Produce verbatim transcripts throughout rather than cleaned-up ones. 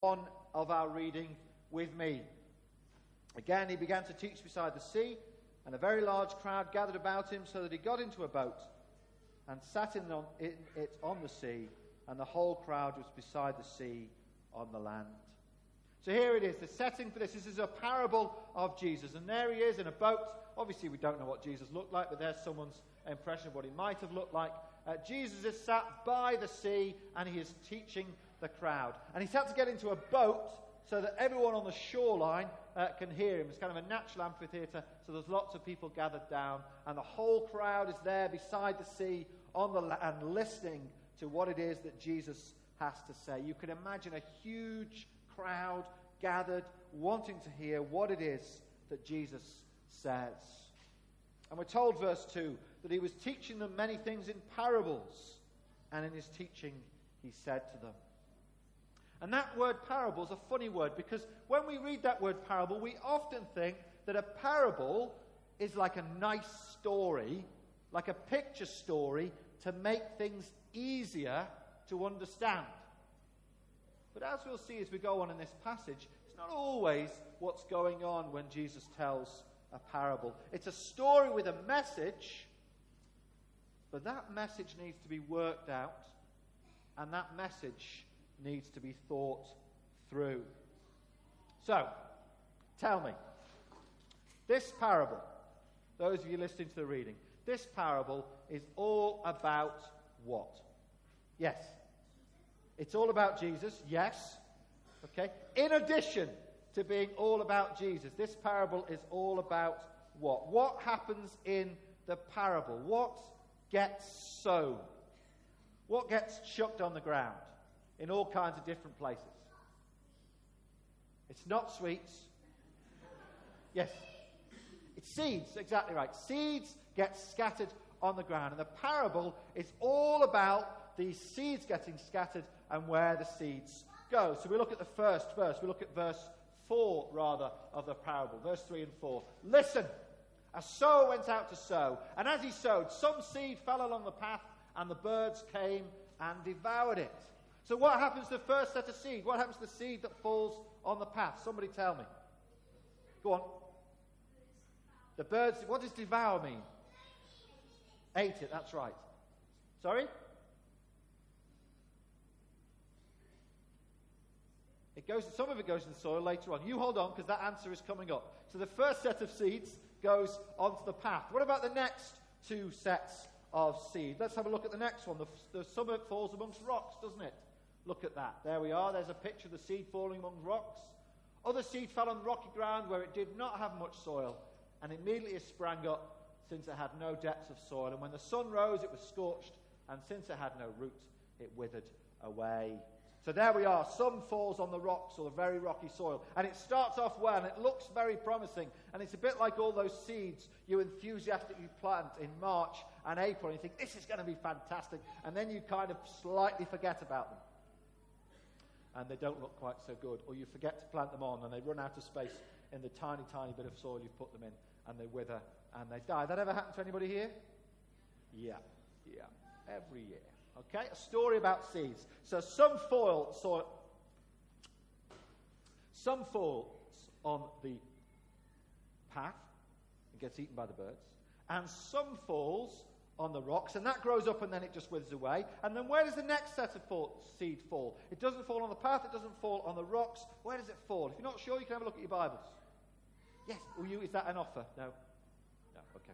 one of our reading with me. Again, he began to teach beside the sea, and a very large crowd gathered about him, so that he got into a boat and sat in on, in it on the sea, and the whole crowd was beside the sea on the land. So here it is, the setting for this. This is a parable of Jesus, and there he is in a boat. Obviously, we don't know what Jesus looked like, but there's someone's impression of what he might have looked like. Uh, Jesus is sat by the sea, and he is teaching the crowd. And he's had to get into a boat so that everyone on the shoreline uh, can hear him. It's kind of a natural amphitheatre, so there's lots of people gathered down, and the whole crowd is there beside the sea on the land, listening to what it is that Jesus has to say. You can imagine a huge crowd gathered, wanting to hear what it is that Jesus says. And we're told, verse two, that he was teaching them many things in parables, and in his teaching he said to them. And that word parable is a funny word, because when we read that word parable, we often think that a parable is like a nice story, like a picture story, to make things easier to understand. But as we'll see as we go on in this passage, it's not always what's going on when Jesus tells a parable. It's a story with a message, but that message needs to be worked out, and that message needs to be thought through. So, tell me, this parable, those of you listening to the reading, this parable is all about what? Yes. It's all about Jesus, yes. Okay. In addition to being all about Jesus, this parable is all about what? What happens in the parable? What gets sown? What gets chucked on the ground in all kinds of different places? It's not sweets. Yes. It's seeds, exactly right. Seeds get scattered on the ground. And the parable is all about these seeds getting scattered and where the seeds go. So we look at the first verse. We look at verse four, rather, of the parable. Verse three and four. Listen, a sower went out to sow, and as he sowed, some seed fell along the path, and the birds came and devoured it. So what happens to the first set of seed? What happens to the seed that falls on the path? Somebody tell me. Go on. The birds, what does devour mean? Ate it, that's right. Sorry? It goes, some of it goes in the soil later on. You hold on, because that answer is coming up. So the first set of seeds goes onto the path. What about the next two sets of seed? Let's have a look at the next one. The, the some of it falls amongst rocks, doesn't it? Look at that. There we are. There's a picture of the seed falling among rocks. Other seed fell on rocky ground where it did not have much soil, and immediately it sprang up, since it had no depth of soil. And when the sun rose, it was scorched, and since it had no root, it withered away. So there we are. Some falls on the rocks or the very rocky soil. And it starts off well, and it looks very promising. And it's a bit like all those seeds you enthusiastically plant in March and April, and you think, this is going to be fantastic. And then you kind of slightly forget about them. And they don't look quite so good. Or you forget to plant them on, and they run out of space in the tiny, tiny bit of soil you've put them in, and they wither and they die. That ever happened to anybody here? Yeah, yeah, every year. Okay, a story about seeds. So some fall, soil, some falls on the path and gets eaten by the birds, and some falls on the rocks, and that grows up and then it just withers away. And then where does the next set of fall, seed fall? It doesn't fall on the path, it doesn't fall on the rocks. Where does it fall? If you're not sure, you can have a look at your Bibles. Yes, will you? Is that an offer? No? No, okay.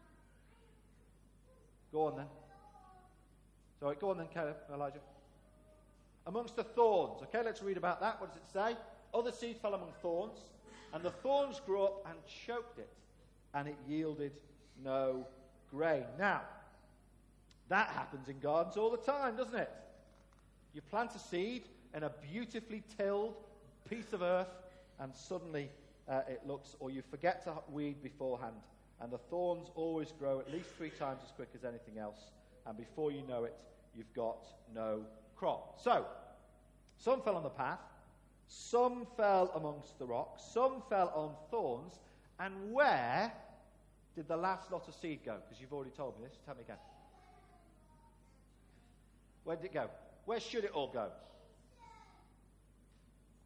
Go on then. Sorry, go on then, Elijah. Amongst the thorns. Okay, let's read about that. What does it say? Other seed fell among thorns, and the thorns grew up and choked it, and it yielded no grain. Now, that happens in gardens all the time, doesn't it? You plant a seed in a beautifully tilled piece of earth, and suddenly uh, it looks, or you forget to weed beforehand, and the thorns always grow at least three times as quick as anything else, and before you know it, you've got no crop. So, some fell on the path, some fell amongst the rocks, some fell on thorns, and where did the last lot of seed go? Because you've already told me this. Tell me again. Where did it go? Where should it all go?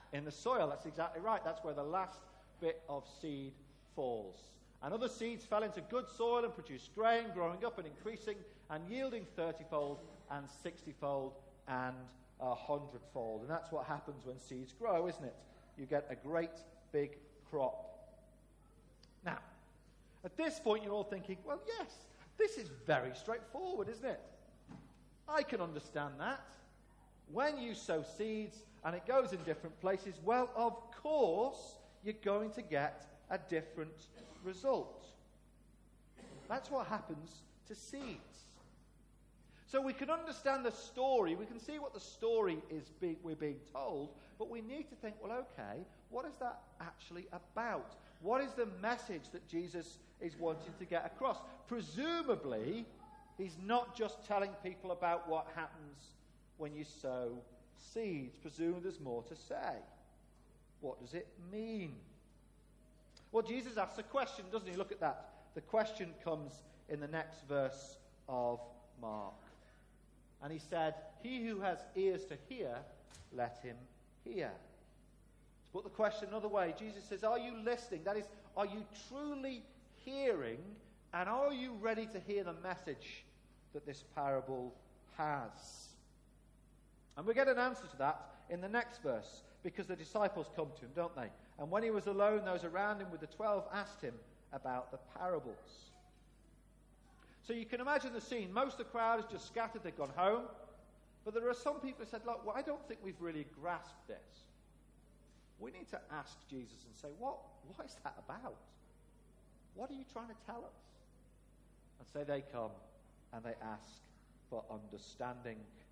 in the soil. That's exactly right. That's where the last bit of seed falls. And other seeds fell into good soil and produced grain, growing up and increasing and yielding thirty-fold and sixty-fold and a hundredfold. And that's what happens when seeds grow, isn't it? You get a great big crop. Now, at this point you're all thinking, well, yes, this is very straightforward, isn't it? I can understand that. When you sow seeds and it goes in different places, well, of course, you're going to get a different result. That's what happens to seeds. So we can understand the story, we can see what the story is be, we're being told, but we need to think, well, okay, what is that actually about? What is the message that Jesus is wanting to get across? Presumably, he's not just telling people about what happens when you sow seeds. Presumably there's more to say. What does it mean? Well, Jesus asks a question, doesn't he? Look at that. The question comes in the next verse of Mark. And he said, "He who has ears to hear, let him hear." To put the question another way, Jesus says, are you listening? That is, are you truly hearing? And are you ready to hear the message that this parable has? And we get an answer to that in the next verse, because the disciples come to him, don't they? And when he was alone, those around him with the twelve asked him about the parables. So you can imagine the scene. Most of the crowd is just scattered, they've gone home. But there are some people who said, look, well, I don't think we've really grasped this. We need to ask Jesus and say, what, what is that about? What are you trying to tell us? And so they come and they ask for understanding.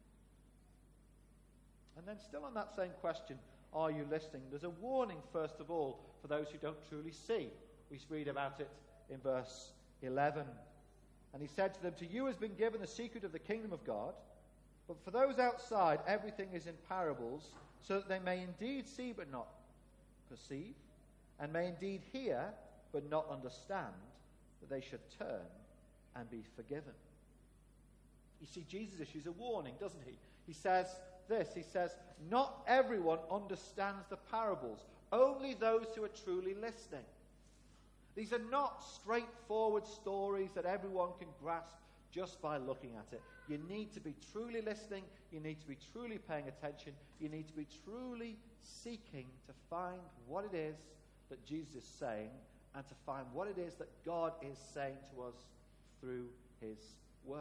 And then still on that same question, are you listening? There's a warning, first of all, for those who don't truly see. We read about it in verse eleven. And he said to them, to you has been given the secret of the kingdom of God, but for those outside, everything is in parables, so that they may indeed see but not perceive, and may indeed hear but not understand, that they should turn and be forgiven. You see, Jesus issues a warning, doesn't he? He says this, he says, not everyone understands the parables, only those who are truly listening. These are not straightforward stories that everyone can grasp just by looking at it. You need to be truly listening, you need to be truly paying attention, you need to be truly seeking to find what it is that Jesus is saying, and to find what it is that God is saying to us through his word.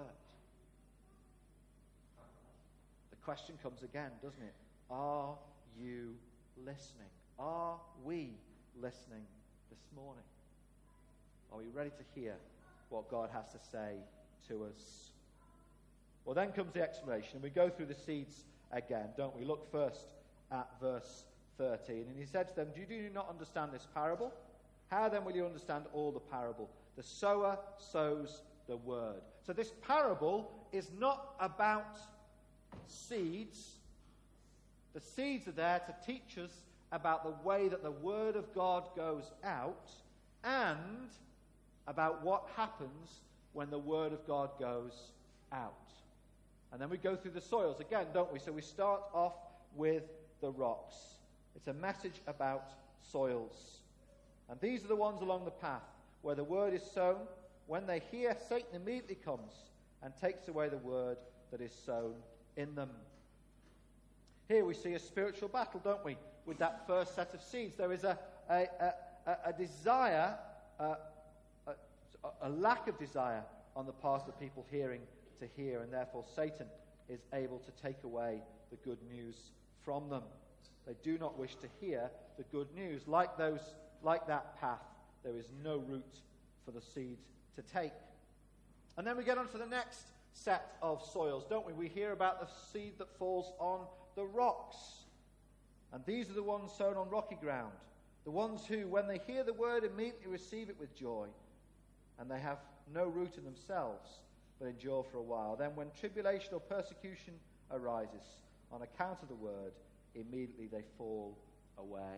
The question comes again, doesn't it? Are you listening? Are we listening this morning? Are we ready to hear what God has to say to us? Well, then comes the explanation, and we go through the seeds again, don't we? Look first at verse thirteen. And he said to them, do you not understand this parable? How then will you understand all the parable? The sower sows the word. So this parable is not about seeds. The seeds are there to teach us about the way that the word of God goes out, and about what happens when the word of God goes out. And then we go through the soils again, don't we? So we start off with the rocks. It's a message about soils. And these are the ones along the path where the word is sown. When they hear, Satan immediately comes and takes away the word that is sown in them. Here we see a spiritual battle, don't we? With that first set of seeds. There is a, a, a, a desire, uh, a, a lack of desire on the part of the people hearing to hear, and therefore Satan is able to take away the good news from them. They do not wish to hear the good news. Like those, like that path, there is no root for the seed to take. And then we get on to the next set of soils, don't we? We hear about the seed that falls on the rocks. And these are the ones sown on rocky ground. The ones who, when they hear the word, immediately receive it with joy. And they have no root in themselves, but endure for a while. Then when tribulation or persecution arises on account of the word, immediately they fall away.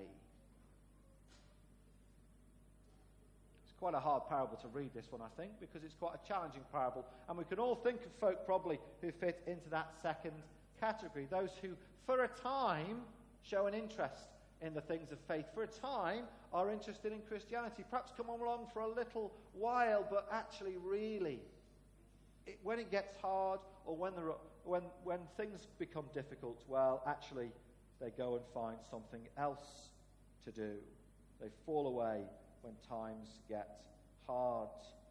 It's quite a hard parable to read, this one, I think, because it's quite a challenging parable. And we can all think of folk probably who fit into that second category. Those who, for a time, show an interest in the things of faith for a time are interested in Christianity. Perhaps come along for a little while, but actually really, it, when it gets hard or when, there are, when, when things become difficult, well, actually, they go and find something else to do. They fall away when times get hard.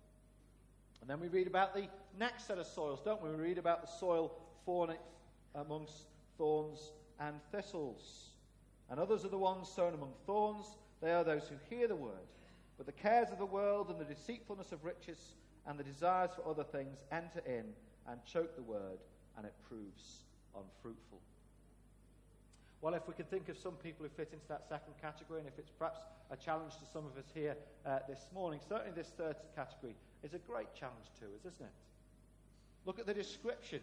And then we read about the next set of soils, don't we? We read about the soil fallen amongst thorns and thistles. And others are the ones sown among thorns. They are those who hear the word. But the cares of the world and the deceitfulness of riches and the desires for other things enter in and choke the word, and it proves unfruitful. Well, if we can think of some people who fit into that second category, and if it's perhaps a challenge to some of us here uh, this morning, certainly this third category is a great challenge to us, isn't it? Look at the description.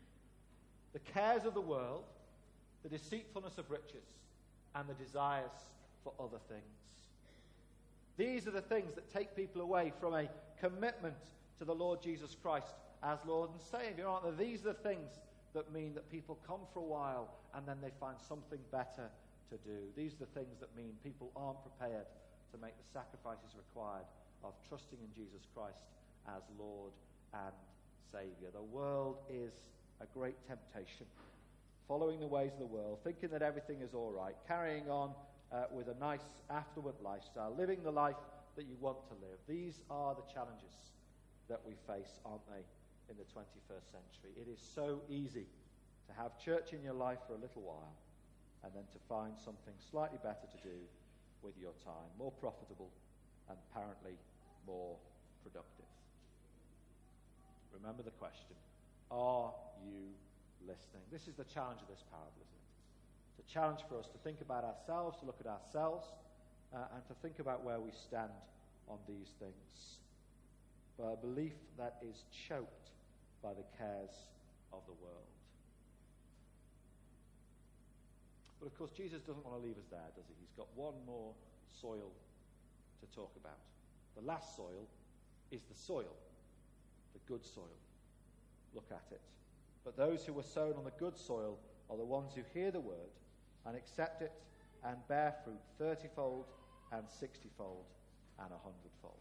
The cares of the world, the deceitfulness of riches, and the desires for other things. These are the things that take people away from a commitment to the Lord Jesus Christ as Lord and Saviour, aren't they? These are the things that mean that people come for a while and then they find something better to do. These are the things that mean people aren't prepared to make the sacrifices required of trusting in Jesus Christ as Lord and Saviour. The world is a great temptation. Following the ways of the world, thinking that everything is all right, carrying on uh, with a nice affluent lifestyle, living the life that you want to live. These are the challenges that we face, aren't they, in the twenty-first century. It is so easy to have church in your life for a little while and then to find something slightly better to do with your time, more profitable and apparently more productive. Remember the question, are you listening? This is the challenge of this parable, isn't it? It's a challenge for us to think about ourselves, to look at ourselves, uh, and to think about where we stand on these things. But a belief that is choked by the cares of the world. But of course, Jesus doesn't want to leave us there, does he? He's got one more soil to talk about. The last soil is the soil, the good soil. Look at it. But those who were sown on the good soil are the ones who hear the word and accept it and bear fruit thirty-fold and sixty-fold and a hundredfold.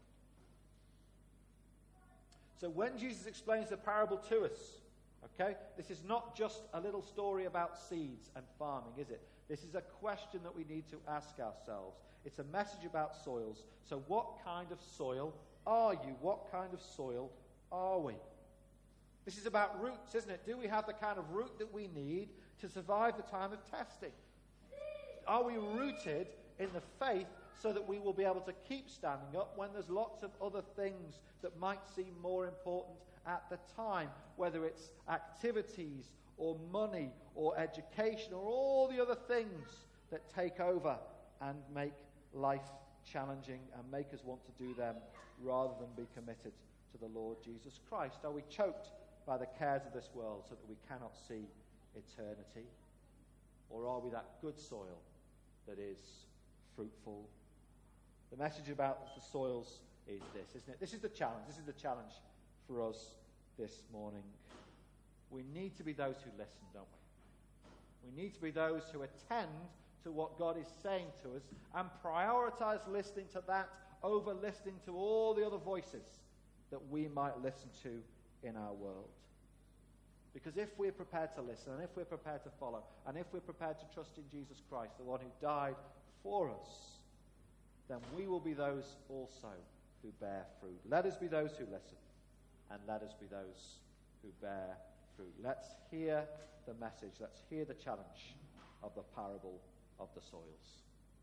So when Jesus explains the parable to us, okay, this is not just a little story about seeds and farming, is it? This is a question that we need to ask ourselves. It's a message about soils. So what kind of soil are you? What kind of soil are we? This is about roots, isn't it? Do we have the kind of root that we need to survive the time of testing? Are we rooted in the faith so that we will be able to keep standing up when there's lots of other things that might seem more important at the time, whether it's activities or money or education or all the other things that take over and make life challenging and make us want to do them rather than be committed to the Lord Jesus Christ? Are we choked by the cares of this world so that we cannot see eternity? Or are we that good soil that is fruitful? The message about the soils is this, isn't it? This is the challenge. This is the challenge for us this morning. We need to be those who listen, don't we? We need to be those who attend to what God is saying to us and prioritize listening to that over listening to all the other voices that we might listen to in our world. Because if we're prepared to listen, and if we're prepared to follow, and if we're prepared to trust in Jesus Christ, the one who died for us, then we will be those also who bear fruit. Let us be those who listen, and let us be those who bear fruit. Let's hear the message. Let's hear the challenge of the parable of the soils.